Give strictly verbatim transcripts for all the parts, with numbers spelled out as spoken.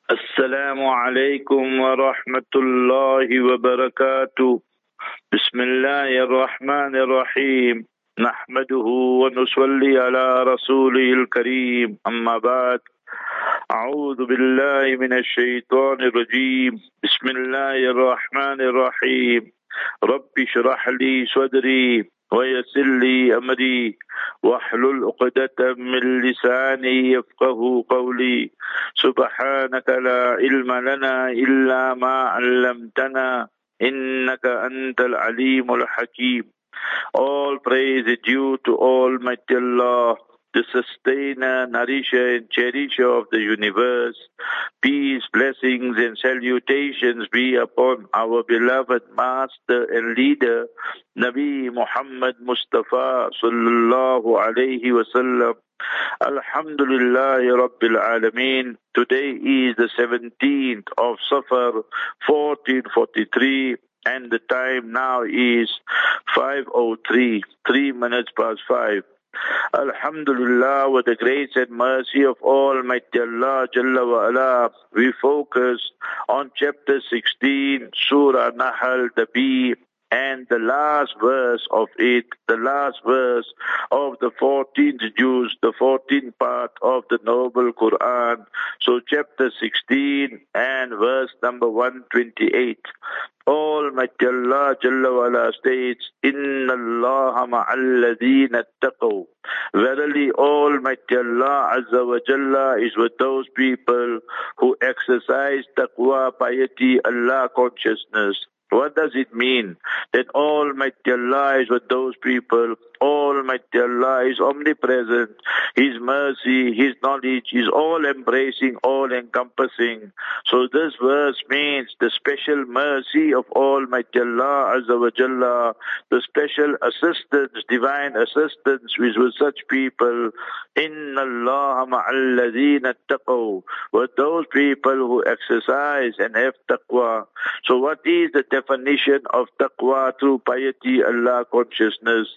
Assalamu alaikum wa rahmatullahi wa barakatuh. Bismillahir Rahmanir Rahim. Nahmaduhu wa nusalli ala rasulihil kareem. Amma ba'd. A'udhu billahi minash shaitanir rajeem. Bismillahir Rahmanir Rahim. Rabbi shrah li sadri wa yassir li amri wahlul 'uqdatam min lisani yafqahu qawli. Subhanaka la ilma lana illa ma 'allamtana innaka antal alimul hakim. All praise is due to Almighty Allah, the sustainer, nourisher and cherisher of the universe. Peace, blessings and salutations be upon our beloved master and leader, Nabi Muhammad Mustafa sallallahu alayhi wasallam. Alhamdulillah Rabbil Alameen. Today is the seventeenth of Safar fourteen forty-three and the time now is five oh three, three minutes past five. Alhamdulillah, with the grace and mercy of Almighty Allah Jalla wa Ala, we focus on chapter sixteen, Surah Nahl, the bee, and the last verse of it, the last verse of the fourteenth juz, the fourteenth part of the Noble Quran. So chapter sixteen and verse number one twenty-eight. Almighty Allah Jalla wa Ala states, Inna Allaha ma'alladhina attaqaw. Verily Almighty Allah Azza wa Jalla is with those people who exercise taqwa, piety, Allah consciousness. What does it mean? That Almighty Allah is with those people. Almighty Allah is omnipresent. His mercy, His knowledge is all-embracing, all-encompassing. So this verse means the special mercy of Almighty Allah Azza wa Jalla, the special assistance, divine assistance is with such people. Inna Allaha ma'alladhina attaqaw. With those people who exercise and have taqwa. So what is the definition of taqwa through piety, Allah consciousness?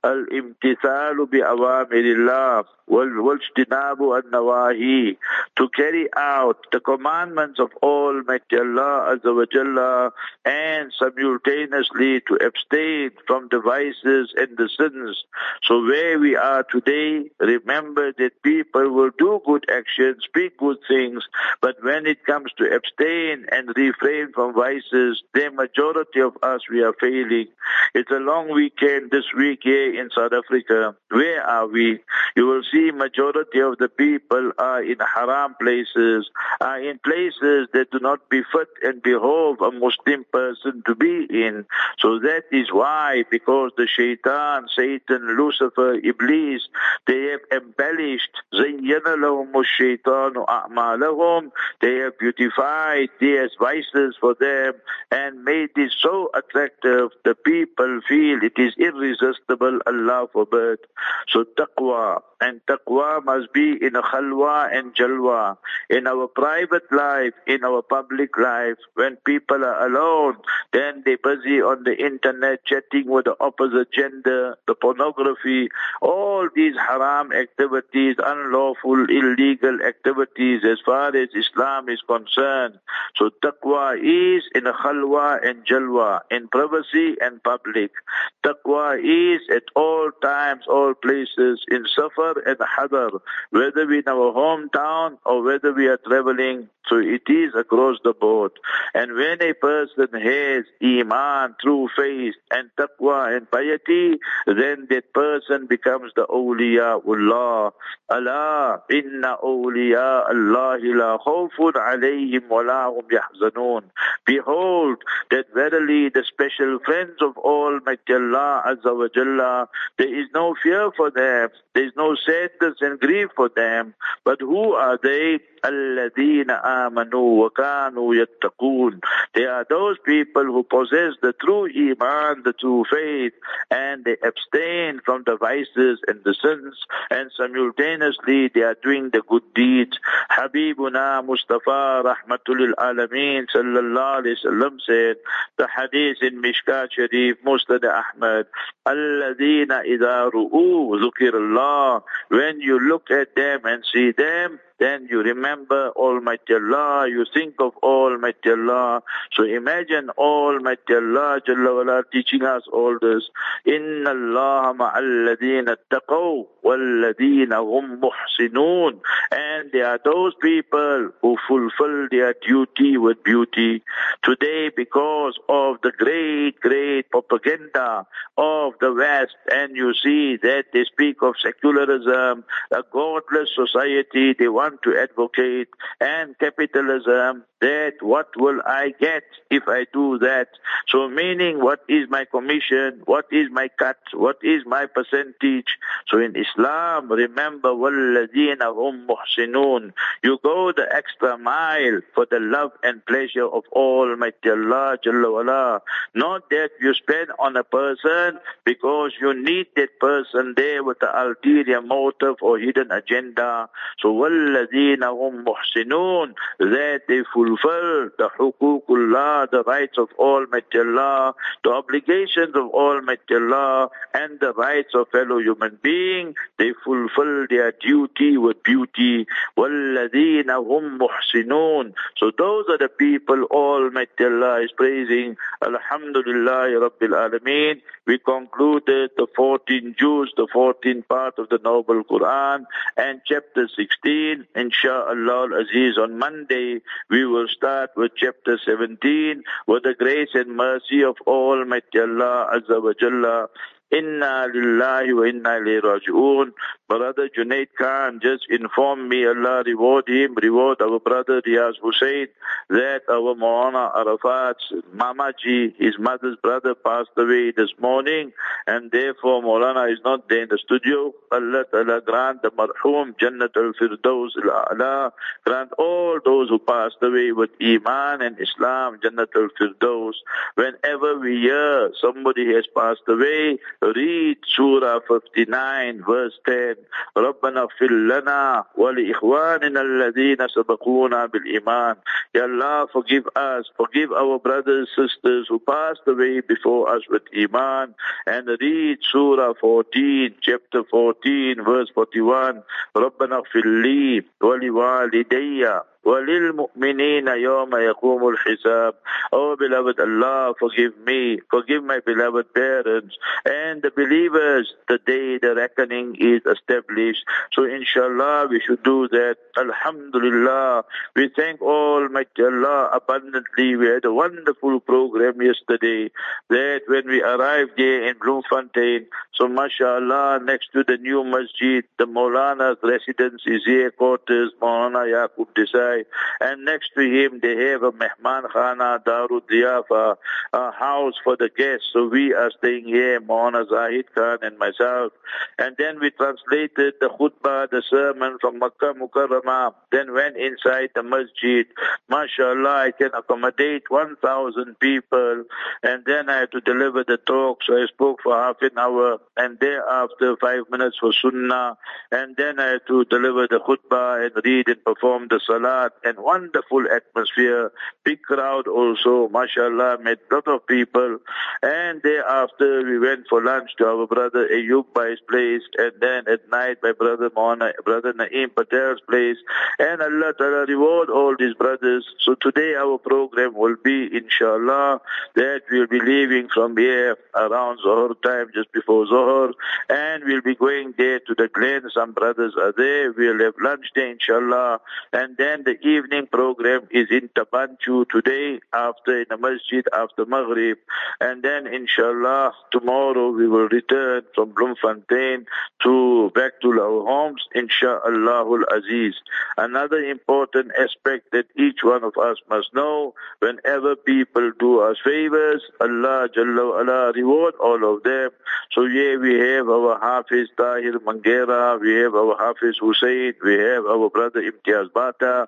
Al-imtithalu bi-awamirillah wal-wajtinabu an-nawahi. To carry out the commandments of Almighty Allah Azza wa Jalla and simultaneously to abstain from the vices and the sins. So where we are today, remember that people will do good actions, speak good things, but when it comes to abstain and refrain from vices, the majority of us, we are failing. It's a long weekend this week here in South Africa. Where are we? You will see majority of the people are in haram places, are in places that do not befit and behove a Muslim person to be in. So that is why, because the shaitan, Satan, Lucifer, Iblis, they have embellished, زَيَّنَ لَهُمُ الشَّيْطَانُ أَعْمَالَهُمْ. They have beautified these vices for them and made it so attractive, the people feel it is irresistible, Allah forbid. So taqwa, and taqwa must be in a khalwa and jalwa, in our private life, in our public life. When people are alone, then they're busy on the internet chatting with the opposite gender, the pornography, all these haram activities, unlawful, illegal activities as far as Islam is concerned. So taqwa is in a khalwa and jalwa, in privacy and public. Taqwa is at all times, all places, in safar and hadar, whether we in our hometown or whether we are traveling. So it is across the board. And when a person has iman, true faith and taqwa and piety, then that person becomes the awliyaullah. Allah, inna awliya Allahi la khawfun alayhim wa la hum yahzanun. Behold, that verily the special friends of Almighty Allah Azza wa Jalla, there is no fear for them, there is no sadness and grief for them. But who are they? Alladhina amanu wa kanu yattaqoon. They are those people who possess the true iman, the true faith, and they abstain from the vices and the sins, and simultaneously they are doing the good deeds. Habibuna Mustafa Rahmatul lil Alameen sallallahu alayhi wasallam said, the hadith in Mishkat Sharif, Musnad Ahmad, Alladhina idha ru'u dhukirallah. When you look at them and see them, then you remember Almighty Allah, you think of Almighty Allah. So imagine Almighty Allah Jalla wala teaching us all this. Inna Allah ma'alladina taqaw walladina hum muhsinun. And there are those people who fulfill their duty with beauty. Today, because of the great, great propaganda of the West, and you see that they speak of secularism, a godless society they want to advocate, and capitalism, that what will I get if I do that? So meaning, what is my commission? What is my cut? What is my percentage? So in Islam, remember, وَالَّذِينَ هُمْ مُحْسِنُونَ. You go the extra mile for the love and pleasure of Almighty Allah Jalla wala. Not that you spend on a person because you need that person there with the ulterior motive or hidden agenda. So وَالَّذِينَ هُمْ مُحْسِنُونَ, that they fulfill the huququllah, the rights of Almighty Allah, the obligations of Almighty Allah, and the rights of fellow human being. They fulfill their duty with beauty. وَالَّذِينَ هُمْ مُحْسِنُونَ. So those are the people Almighty Allah is praising. Alhamdulillah Rabbil Alameen. We concluded the fourteen juz, the fourteenth part of the Noble Quran, and chapter sixteen. Insha'Allah al-Aziz, on Monday we will start with chapter seventeen, with the grace and mercy of Almighty Allah Azza wa Jalla. Inna lillahi wa inna ilayhi raji'un. Brother Junaid Khan just informed me, Allah reward him, reward our brother Riyaz Hussain, that our Maulana Arafat's Mamaji, his mother's brother, passed away this morning, and therefore Maulana is not there in the studio. Allah Ta'ala grant the marhum Jannat al-Firdaus al-A'la, grant all those who passed away with Iman and Islam Jannat al-Firdaus. Whenever we hear somebody has passed away, read Surah fifty-nine verse ten. رَبَّنَا اغْفِرْ لَنَا وَلِإِخْوَانِنَا الَّذِينَ سَبَقُونَا بِالْإِيمَانِ. Ya Allah, forgive us, forgive our brothers and sisters who passed away before us with Iman. And read Surah fourteen, chapter fourteen, verse forty-one. رَبَّنَا اغْفِرْ لِي وَلِوَالِدَيَّ وَلِلْمُؤْمِنِينَ يَوْمَ يَقُومُ الْحِسَابِ. Oh beloved Allah, forgive me, forgive my beloved parents and the believers the day the reckoning is established. So inshallah we should do that. Alhamdulillah, we thank Almighty Allah abundantly. We had a wonderful program yesterday, that when we arrived there in Bloemfontein, so mashallah, next to the new masjid, the Maulana's residence is here, quarters, Maulana Yaqub Desai, and next to him they have a Mehman Khana, Darud Diyafa, a house for the guests. So we are staying here, Maulana Zahid Khan and myself. And then we translated the khutbah, the sermon from Makkah Mukarramah, then went inside the masjid. MashaAllah, I can accommodate one thousand people. And then I had to deliver the talk, so I spoke for half an hour, and thereafter five minutes for sunnah. And then I had to deliver the khutbah and read and perform the salat, and wonderful atmosphere, big crowd also, mashallah, met a lot of people. And thereafter we went for lunch to our brother Ayub by his place, and then at night my brother Maulana, brother Naeem Patel's place. And Allah Ta'ala reward all these brothers. So today our program will be, inshallah, that we'll be leaving from here around Zohar time, just before Zohar, and we'll be going there to the Glen. Some brothers are there. We'll have lunch there, inshallah. And then the evening program is in Tabanchu today, after in the masjid after Maghrib. And then inshallah tomorrow we will return from Bloemfontein to back to our homes, insha'Allahul Aziz. Another important aspect that each one of us must know, whenever people do us favors, Allah Jalla wa Ala reward all of them. So here we have our Hafiz Tahir Mangera, we have our Hafiz Hussain, we have our brother Imtiaz Bata,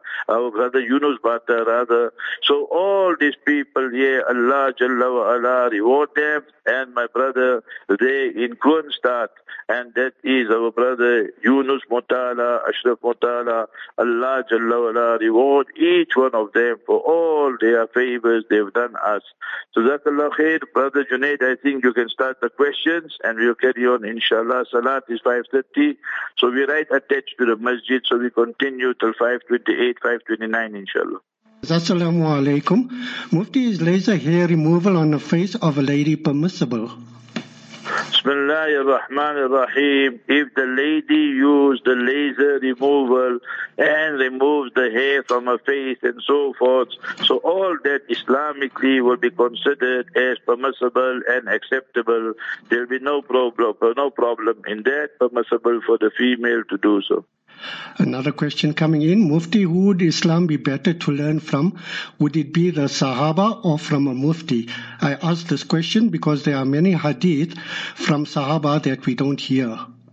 our brother Yunus Bata rather. So all these people here, Allah Jalla wa Ala reward them, and my brother they in Kronstadt, and that is our brother Yunus Mutala, Ashraf Mutala, Allah Jalla wa Ala reward each one of them for all their favors they've done us. So Jazakallah khair, brother Junaid, I think you can start the questions and we'll carry on inshallah. Salat is five thirty, so we're right attached to the masjid, so we continue till five twenty-eight, five twenty-nine inshallah. Assalamu alaikum. Mufti, is laser hair removal on the face of a lady permissible? Bismillahir Rahmanir Rahim. If the lady used the laser removal and removes the hair from her face and so forth, so all that Islamically will be considered as permissible and acceptable. There will be no problem, no problem in that, permissible for the female to do so. Another question coming in. Mufti, who would Islam be better to learn from? Would it be the Sahaba or from a Mufti? I ask this question because there are many hadith from Sahaba that we don't hear.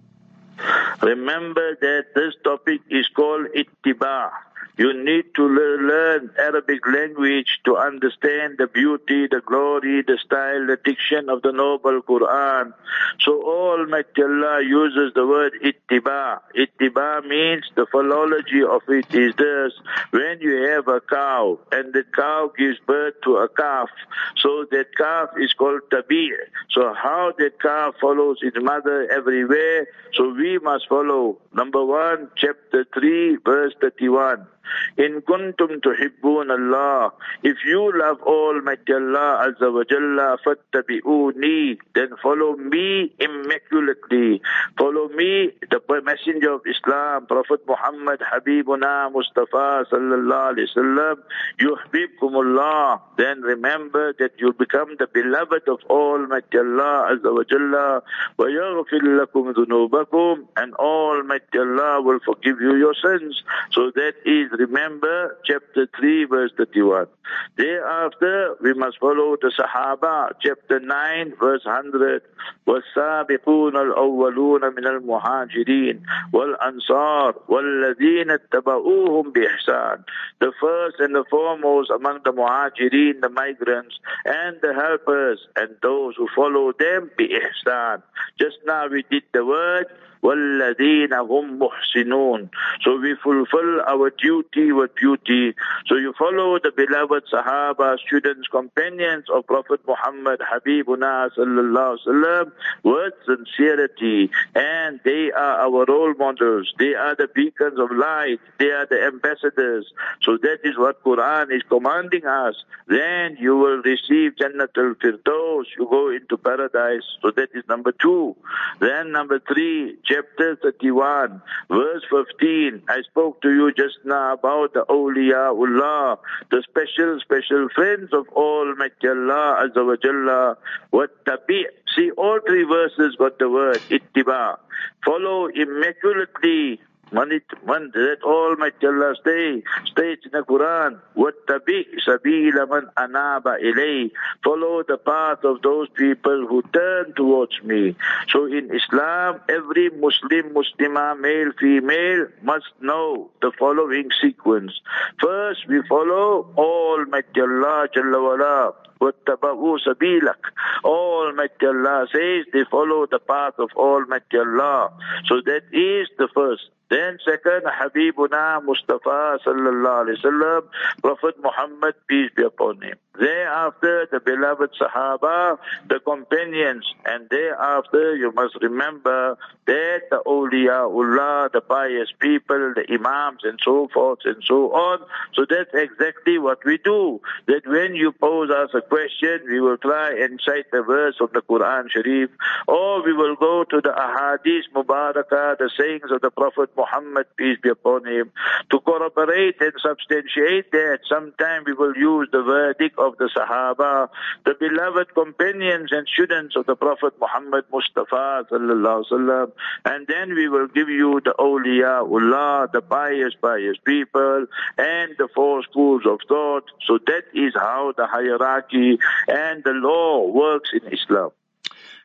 Remember that this topic is called ittiba. You need to learn Arabic language to understand the beauty, the glory, the style, the diction of the noble Quran. So Almighty Allah uses the word ittiba. Ittiba means the philology of it is this: when you have a cow and the cow gives birth to a calf, so that calf is called tabi'. So how that calf follows its mother everywhere, so we must follow. Number one, chapter three, verse thirty-one. In kuntum tuhibbun Allah, if you love Almighty Allah Azza wa Jalla, fattabi'uni, then follow me immaculately. Follow me, the messenger of Islam, Prophet Muhammad, Habibuna Mustafa sallallahu alaihi wasallam. Yuhbibkumullah, then remember that you become the beloved of Almighty Allah Azza wa Jalla. Wa yaghfir lakum dhunubakum, and Almighty Allah will forgive you your sins. So that is, remember, chapter three, verse thirty-one. Thereafter, we must follow the Sahaba, chapter nine, verse one hundred. وَالسَّابِقُونَ الْأَوَّلُونَ مِنَ الْمُهَاجِرِينَ وَالْأَنصَارِ وَالَّذِينَ اتَّبَعُوهُمْ بِإِحْسَانٍ. The first and the foremost among the muhajirin, the migrants, and the helpers, and those who follow them, بِإِحْسَانٍ. Just now we did the word, وَالَّذِينَ هُمْ مُحْسِنُونَ. So we fulfill our duty with beauty. So you follow the beloved Sahaba, students, companions of Prophet Muhammad, Habibuna sallallahu alaihi wasallam, with sincerity. And they are our role models. They are the beacons of light. They are the ambassadors. So that is what Quran is commanding us. Then you will receive Jannatul Firdaus. You go into paradise. So that is number two. Then number three, chapter thirty-one, verse fifteen. I spoke to you just now about the awliyaullah, the special, special friends of Almighty Allah Azza wa Jalla. What tabi'. See, all three verses got the word ittiba. Follow immaculately. Man, it, man, that Almighty Allah stay, states in the Quran, وَاتَّبِئْ سَبِيلَ مَنْ أَنَابَ إِلَيْهِ. Follow the path of those people who turn towards me. So in Islam, every Muslim, Muslimah, male, female, must know the following sequence. First, we follow Almighty Allah Jalla wa Ala. وَاتَّبَعُوا سَبِيلَكَ. Almighty Allah says they follow the path of Almighty Allah. So that is the first. Then second, Habibuna Mustafa sallallahu alaihi wasallam, Prophet Muhammad, peace be upon him. Thereafter, the beloved Sahaba, the companions, and thereafter you must remember that the awliyaullah, the pious people, the imams, and so forth and so on. So that's exactly what we do. That when you pose us a question, we will try and cite the verse of the Quran Sharif, or we will go to the Ahadith Mubarakah, the sayings of the Prophet Muhammad, peace be upon him, to corroborate and substantiate that. Sometime we will use the verdict of the Sahaba, the beloved companions and students of the Prophet Muhammad Mustafa sallallahu alaihi wasallam, and then we will give you the awliyaullah, the pious, pious people, and the four schools of thought. So that is how the hierarchy and the law works in Islam.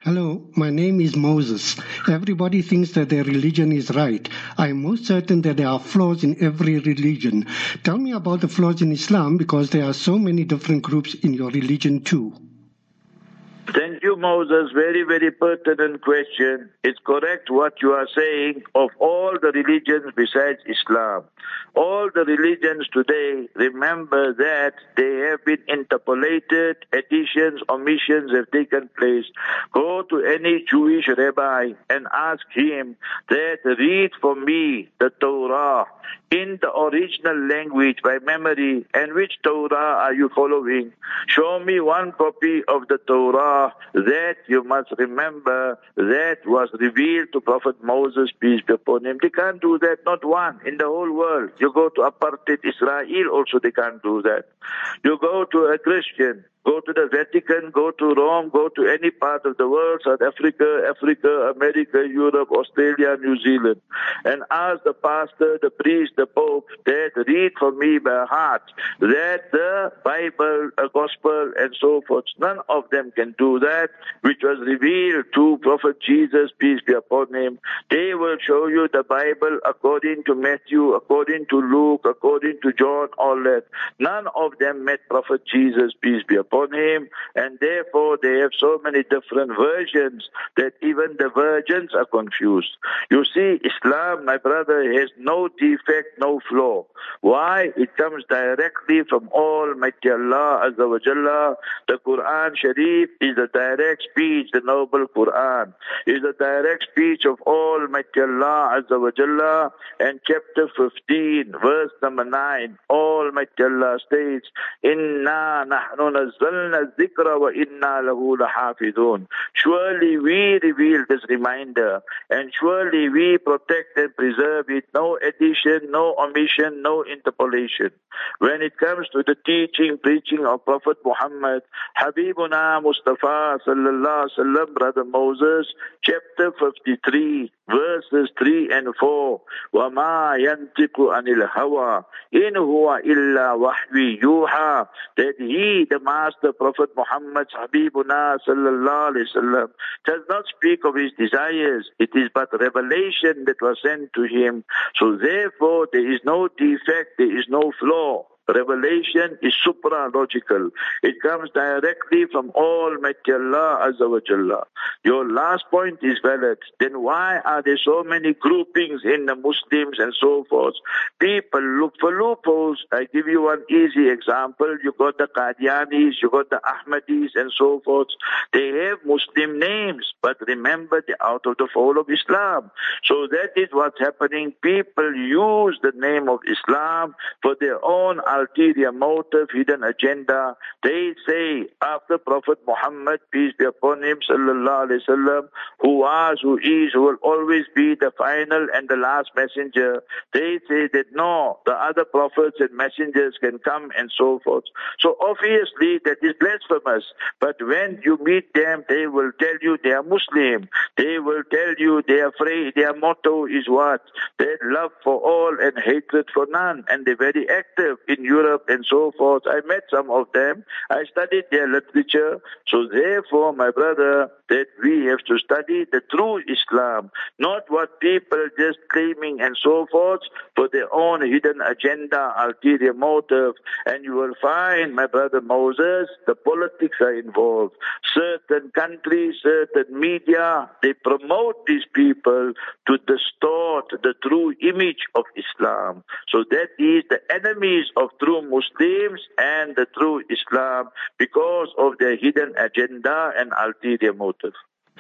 Hello, my name is Moses. Everybody thinks that their religion is right. I am most certain that there are flaws in every religion. Tell me about the flaws in Islam, because there are so many different groups in your religion too. Thank you, Moses. Very, very pertinent question. It's correct what you are saying of all the religions besides Islam. All the religions today, remember that they have been interpolated, additions, omissions have taken place. Go to any Jewish rabbi and ask him that read for me the Torah in the original language by memory, and which Torah are you following? Show me one copy of the Torah that you must remember that was revealed to Prophet Moses, peace be upon him. They can't do that, not one in the whole world. You go to apartheid Israel, also they can't do that. You go to a Christian, go to the Vatican, go to Rome, go to any part of the world, South Africa, Africa, America, Europe, Australia, New Zealand, and ask the pastor, the priest, the pope, that read for me by heart that the Bible, a gospel, and so forth. None of them can do that, which was revealed to Prophet Jesus, peace be upon him. They will show you the Bible according to Matthew, according to Luke, according to John, all that. None of them met Prophet Jesus, peace be upon him, and therefore they have so many different versions that even the virgins are confused. You see, Islam, my brother, has no defect, no flaw. Why? It comes directly from Almighty Allah Azza wa Jalla. The Quran Sharif is the direct speech, the noble Quran is the direct speech of Almighty Allah Azza wa Jalla. And chapter fifteen, verse number nine, Almighty Allah states, Inna nahnu nazzalna dhikra wa inna lahu lahafidun. Surely we reveal this reminder, and surely we protect and preserve it. No addition, no omission, no interpolation. When it comes to the teaching, preaching of Prophet Muhammad, Habibuna Mustafa sallallahu alaihi wasallam, brother Moses, chapter fifty-three, verses three and four, وَمَا يَنْتِقُ عَنِ الْهَوَىٰ إِنْ هُوَ إِلَّا وَحْيٌ يُوحَىٰ. That he, the Master Prophet Muhammad, Habibuna sallallahu alaihi wasallam, does not speak of his desires. It is but revelation that was sent to him. So therefore, there is no defect, there is no flaw. Revelation is supra-logical. It comes directly from Almighty Allah Azza wa Jalla. Your last point is valid. Then why are there so many groupings in the Muslims and so forth? People look for loopholes. I give you one easy example. You got the Qadianis, you got the Ahmadis and so forth. They have Muslim names, but remember they're out of the fold of Islam. So that is what's happening. People use the name of Islam for their own ulterior motive, hidden agenda. They say after Prophet Muhammad, peace be upon him, sallallahu alaihi wasallam, who was, who is, who will always be the final and the last messenger, they say that no, the other prophets and messengers can come and so forth. So obviously that is blasphemous. But when you meet them, they will tell you they are Muslim. They will tell you they are afraid. Their motto is what? Their love for all and hatred for none. And they're very active in Europe and so forth. I met some of them. I studied their literature. So therefore, my brother, that we have to study the true Islam, not what people just claiming and so forth for their own hidden agenda, ulterior motive. And you will find, my brother Moses, the politics are involved. Certain countries, certain media, they promote these people to distort the true image of Islam. So that is the enemies of true Muslims and the true Islam because of their hidden agenda and ulterior motive.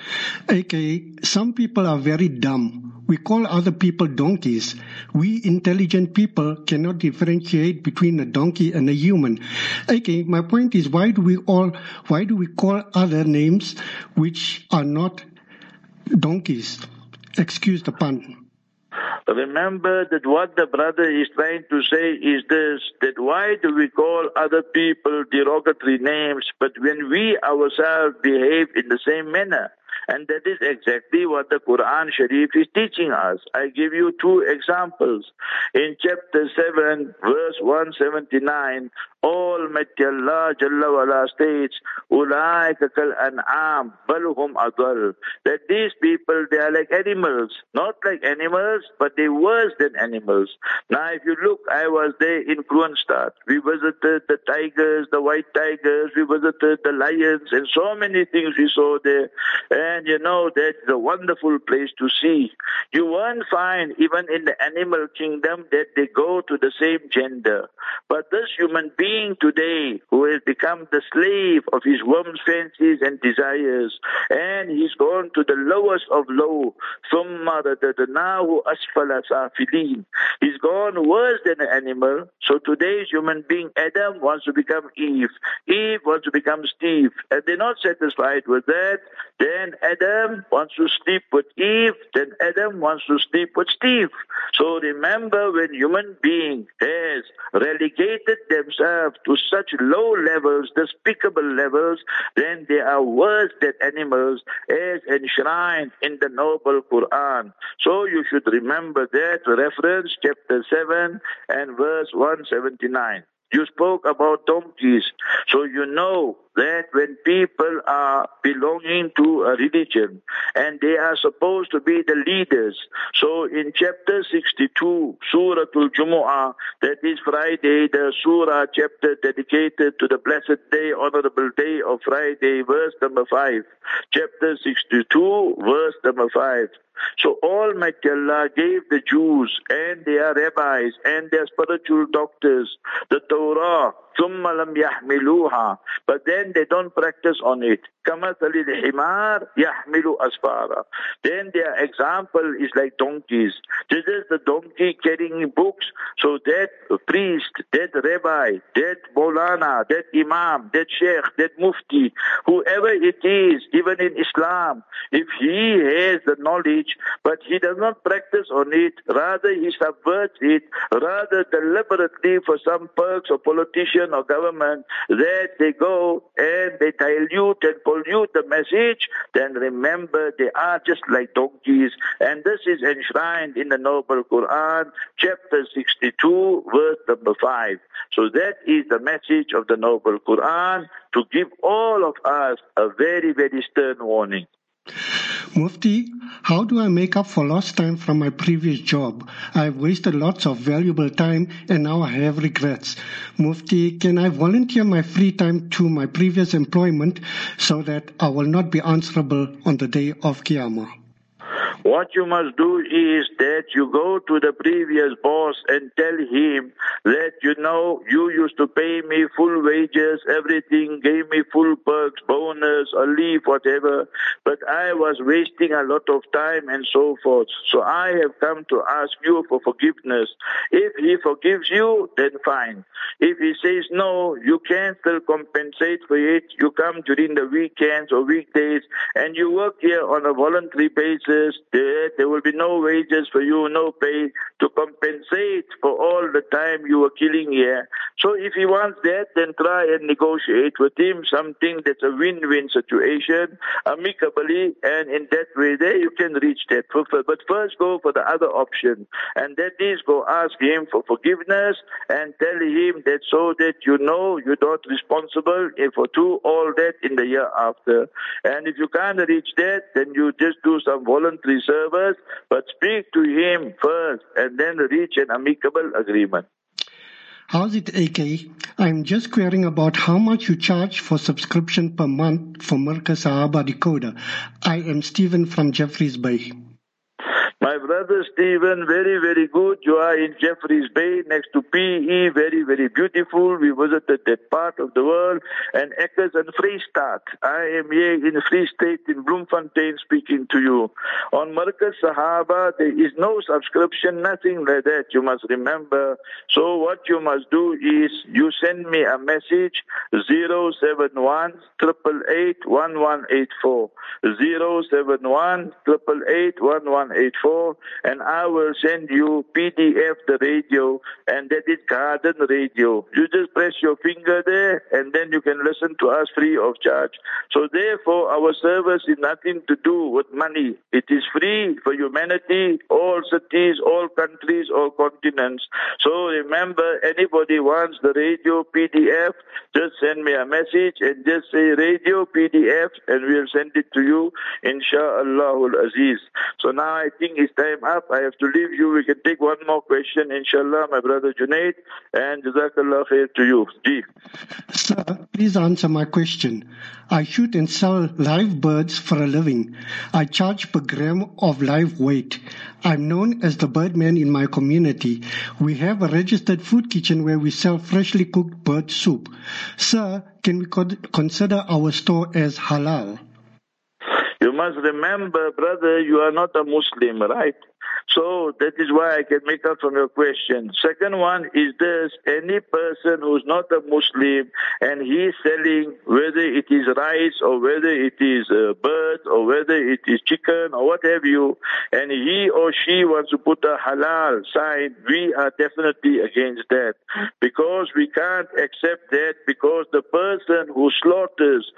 Okay, some people are very dumb. We call other people donkeys. We intelligent people cannot differentiate between a donkey and a human. Okay, my point is, why do we all, why do we call other names which are not donkeys? Excuse the pun. Remember that what the brother is trying to say is this, that why do we call other people derogatory names, but when we ourselves behave in the same manner? And that is exactly what the Quran Sharif is teaching us. I give you two examples. In chapter seven, verse one seventy-nine, Almighty Allah Jalla wala states, Ulaika kal an'am bal hum adall. That these people, they are like animals. Not like animals, but they worse than animals. Now if you look, I was there in Kroonstad. We visited the tigers, the white tigers, we visited the lions, and so many things we saw there. And you know, that's a wonderful place to see. You won't find, even in the animal kingdom, that they go to the same gender. But this human being today, who has become the slave of his whims, fancies, and desires, and he's gone to the lowest of low, ثُمَّ رَدَدْنَاهُ أَسْفَلَ سَافِلِينَ. He's gone worse than an animal. So today's human being, Adam, wants to become Eve. Eve wants to become Steve. And they're not satisfied with that. Then Adam wants to sleep with Eve. Then Adam wants to sleep with Steve. So remember, when human being has relegated themselves to such low levels, despicable levels, then they are worse than animals, as enshrined in the noble Quran. So you should remember that reference, chapter seven and verse one seventy-nine. You spoke about donkeys. So you know that when people are belonging to a religion and they are supposed to be the leaders. So in chapter sixty-two, Surah Al-Jumu'ah, that is Friday, the surah chapter dedicated to the blessed day, honorable day of Friday, verse number five. Chapter sixty-two, verse number five. So Almighty Allah gave the Jews and their rabbis and their spiritual doctors the Torah, ثُمَّ لَمْ يَحْمِلُوهَا, but then they don't practice on it. كَمَثَلِ الْحِمَارِ يَحْمِلُ أَسْفَارًا. Then their example is like donkeys. This is the donkey carrying books. So that priest, that rabbi, that Maulana, that Imam, that Sheikh, that Mufti, whoever it is, even in Islam, if he has the knowledge, but he does not practice on it, rather he subverts it, rather deliberately for some perks or politician or government, that they go and they dilute and pollute the message, then remember they are just like donkeys. And this is enshrined in the noble Quran, chapter sixty-two, verse number five. So that is the message of the noble Quran, to give all of us a very, very stern warning. Mufti, how do I make up for lost time from my previous job? I've wasted lots of valuable time and now I have regrets. Mufti, can I volunteer my free time to my previous employment so that I will not be answerable on the day of Qiyamah? What you must do is that you go to the previous boss and tell him that, you know, you used to pay me full wages, everything, gave me full perks, bonus, or leave, whatever, but I was wasting a lot of time and so forth. So I have come to ask you for forgiveness. If he forgives you, then fine. If he says no, you can still compensate for it. You come during the weekends or weekdays and you work here on a voluntary basis. There, there will be no wages for you, no pay to compensate for all the time you were killing here. So if he wants that, then try and negotiate with him something that's a win-win situation, amicably, and in that way there you can reach that. But first go for the other option, and that is go ask him for forgiveness and tell him that so that you know you're not responsible for do all that in the year after. And if you can't reach that, then you just do some voluntary service, but speak to him first and then reach an amicable agreement. How's it, A K? I'm just querying about how much you charge for subscription per month for Markaz Sahaba Decoder. I am Stephen from Jeffreys Bay. My brother Stephen, very, very good. You are in Jeffreys Bay next to P E, very, very beautiful. We visited that part of the world. And Eckers and Freestadt. I am here in Free State in Bloemfontein speaking to you. On Markaz Sahaba, there is no subscription, nothing like that. You must remember. So what you must do is you send me a message, zero seven one, eight eight eight, one one eight four. zero seven one, eight eight eight, one one eight four. four, and I will send you P D F the radio, and that is Garden Radio. You just press your finger there, and then you can listen to us free of charge. So therefore, our service is nothing to do with money. It is free for humanity, all cities, all countries, all continents. So remember, anybody wants the radio P D F, just send me a message and just say radio P D F, and we'll send it to you, insha'Allahul Aziz. So now I think it's time up. I have to leave you. We can take one more question, inshallah, my brother Junaid, and Jazakallah khair to you. Ji. Sir, please answer my question. I shoot and sell live birds for a living. I charge per gram of live weight. I'm known as the Birdman in my community. We have a registered food kitchen where we sell freshly cooked bird soup. Sir, can we consider our store as halal? You must remember, brother, you are not a Muslim, right? So that is why I can make up from your question. Second one is this: any person who's not a Muslim and he is selling, whether it is rice or whether it is uh, birds or whether it is chicken or what have you, and he or she wants to put a halal sign, we are definitely against that, because we can't accept that, because the person who slaughters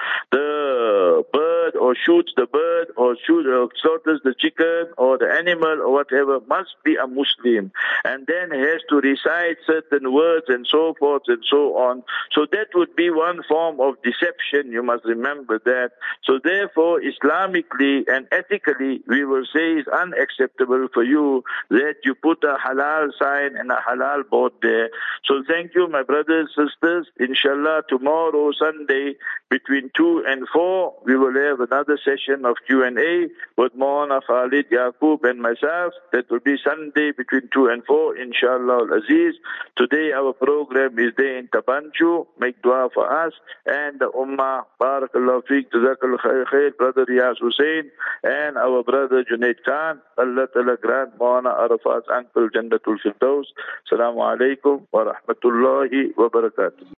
the bird or shoots the bird or shoots, or slaughters the chicken or the animal or whatever must be a Muslim, and then has to recite certain words and so forth and so on. So that would be one form of deception. You must remember that. So therefore, Islamically and ethically, we will say it's unacceptable for you that you put a halal sign and a halal board there. So thank you, my brothers and sisters. Inshallah, tomorrow, Sunday, between two and four, we will have another session of Q and A with Maulana Khalid Yaqub and myself. That will be Sunday between two and four, inshallah al-Aziz. Today our program is there in Tabanchu. Make dua for us and the Ummah. Barakallahu feek, Jazakallahu khair, Brother Riyaz Hussain and our brother Junaid Khan. Allah Ta'ala grant Maulana Arafat's uncle Jannatul Firdaus. Assalamu alaikum wa rahmatullahi wa barakatuh.